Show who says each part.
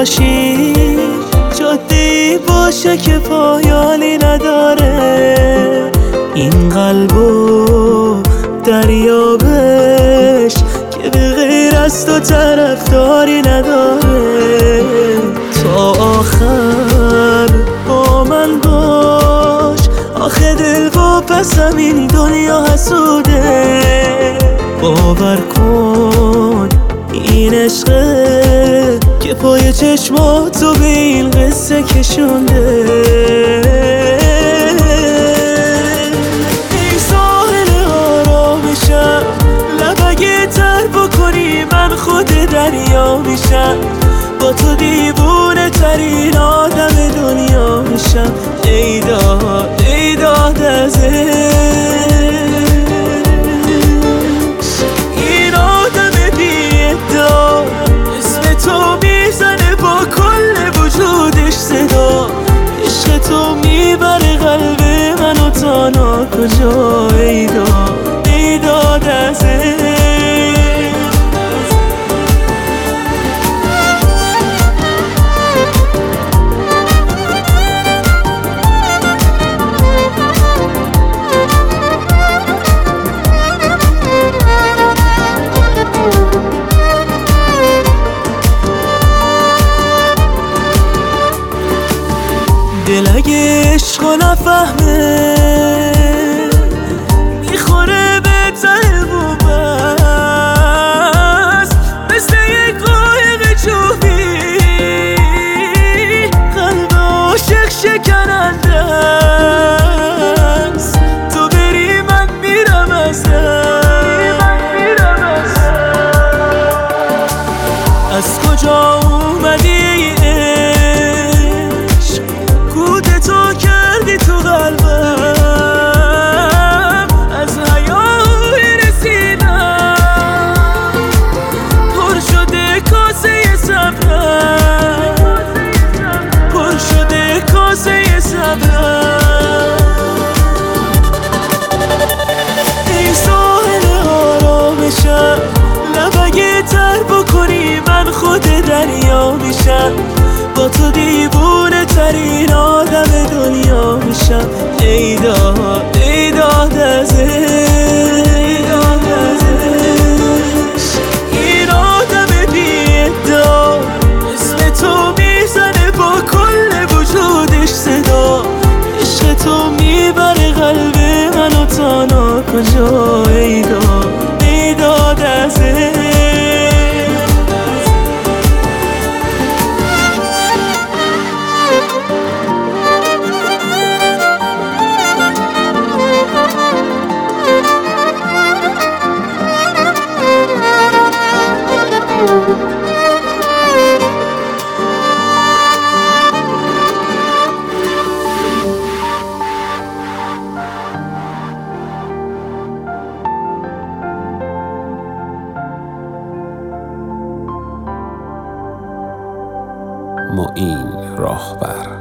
Speaker 1: باشی جاده‌ای باشه که پایانی نداره، این قلبو دریابش که به غیر از تو طرفداری نداره. تا آخر با من باش، آخه دل و پسم این دنیا حسوده. باور کن این عشقه که پای چشماتو به این قصه کشونده. ای ساحل آرامشم، لب اگه تر بکنی من خود دریا میشم، با تو دیوونه ترین آدم دنیا میشم. ای داد از این آدم بی‌ادعا، اسم تو میزنه با کل وجودش صدا. عشق تو میبره قلب منو تا ناکجا. ای داد از دل اگه عشقو نفهمه میخوره به ته بوبست، مثل یک قایق جوبی قلب عاشق شکننده است. تو بری من میرم از از کجا اومدی تو کردی تو قلبم، از حیای رسیدم پر شده کاسه صبرم، پر شده کاسه صبرم. ای ساحل آرامشم، لب اگه تر بکنی من خود دریا میشم، با تو دیوونه ترین آدم دنیا میشم. ای داد از این آدم بی‌ادعا، اسم تو میزنه با کل وجودش صدا. عشق تو میبره قلب منو تا ناکجا. ای داد از
Speaker 2: معین راهبر.